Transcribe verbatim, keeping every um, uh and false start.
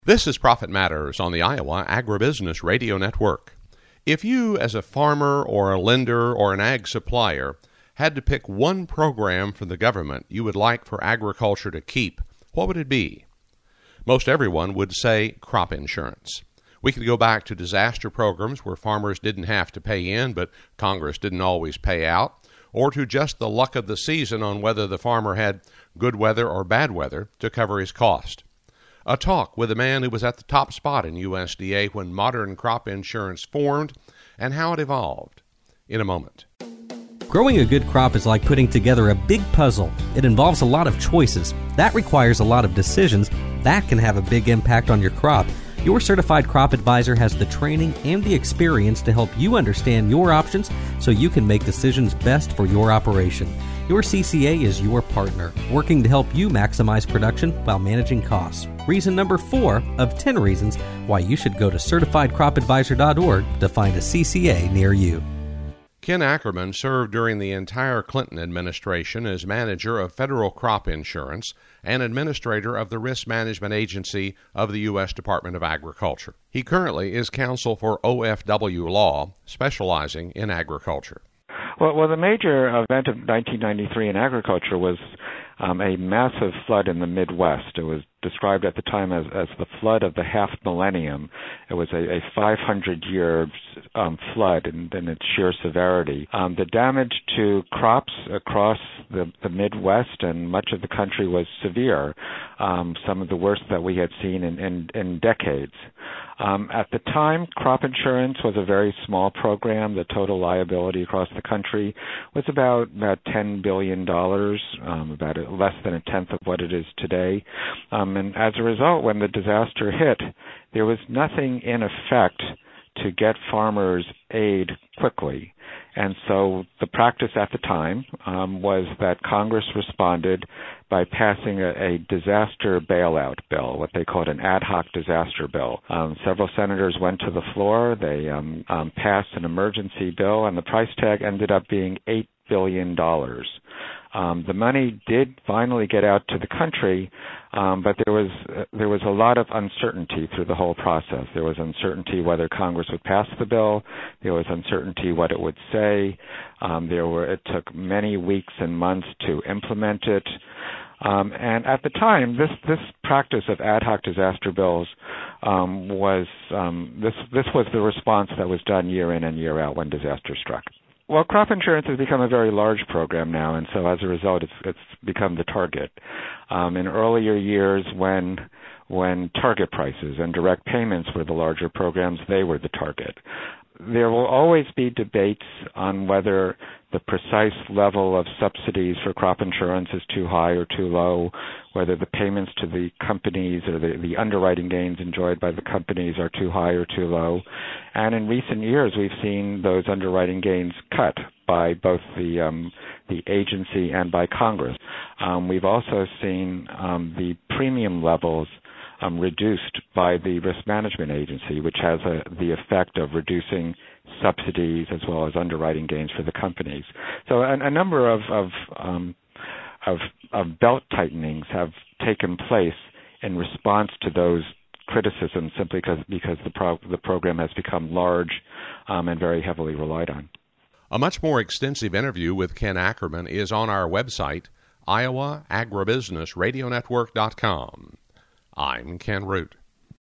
This is Profit Matters on the Iowa Agribusiness Radio Network. If you, as a farmer or a lender or an ag supplier, had to pick one program from the government you would like for agriculture to keep, what would it be? Most everyone would say crop insurance. We could go back to disaster programs where farmers didn't have to pay in, but Congress didn't always pay out, or to just the luck of the season on whether the farmer had good weather or bad weather to cover his cost. A talk with a man who was at the top spot in U S D A when modern crop insurance formed and how it evolved. In a moment. Growing a good crop is like putting together a big puzzle. It involves a lot of choices. That requires a lot of decisions. That can have a big impact on your crop. Your certified crop advisor has the training and the experience to help you understand your options so you can make decisions best for your operation. Your C C A is your partner, working to help you maximize production while managing costs. Reason number four of ten reasons why you should go to certified crop advisor dot org to find a C C A near you. Ken Ackerman served during the entire Clinton administration as manager of federal crop insurance and administrator of the Risk Management Agency of the U S Department of Agriculture. He currently is counsel for O F W Law, specializing in agriculture. Well, well, the major event of nineteen ninety-three in agriculture was um, a massive flood in the Midwest. It was described at the time as, as the flood of the half millennium. It was a, a five hundred year um, flood in, in its sheer severity. Um, the damage to crops across the, the Midwest and much of the country was severe, um, some of the worst that we had seen in, in, in decades. Um, at the time, crop insurance was a very small program. The total liability across the country was about, about ten billion dollars, um, about a, less than a tenth of what it is today. Um, and as a result, when the disaster hit, there was nothing in effect to get farmers aid quickly. And so the practice at the time um, was that Congress responded by passing a, a disaster bailout bill, what they called an ad hoc disaster bill. Um, several senators went to the floor. They um, um, passed an emergency bill, and the price tag ended up being eight billion dollars. Um, the money did finally get out to the country, um, but there was uh, there was a lot of uncertainty through the whole process. There was uncertainty whether Congress would pass the bill. There was uncertainty what it would say. Um, there were it took many weeks and months to implement it. Um, and at the time, this this practice of ad hoc disaster bills um, was um, this this was the response that was done year in and year out when disaster struck. Well, crop insurance has become a very large program now, and so as a result, it's it's become the target. Um, in earlier years, when when target prices and direct payments were the larger programs, they were the target. There will always be debates on whether the precise level of subsidies for crop insurance is too high or too low, whether the payments to the companies or the, the underwriting gains enjoyed by the companies are too high or too low. And in recent years, we've seen those underwriting gains cut by both the um, the agency and by Congress. Um, we've also seen um, the premium levels Um, reduced by the Risk Management Agency, which has a, the effect of reducing subsidies as well as underwriting gains for the companies. So a, a number of of, um, of of belt tightenings have taken place in response to those criticisms, simply because because the pro, the program has become large um, and very heavily relied on. A much more extensive interview with Ken Ackerman is on our website, Iowa Agribusiness Radio Network dot com. I'm Ken Root.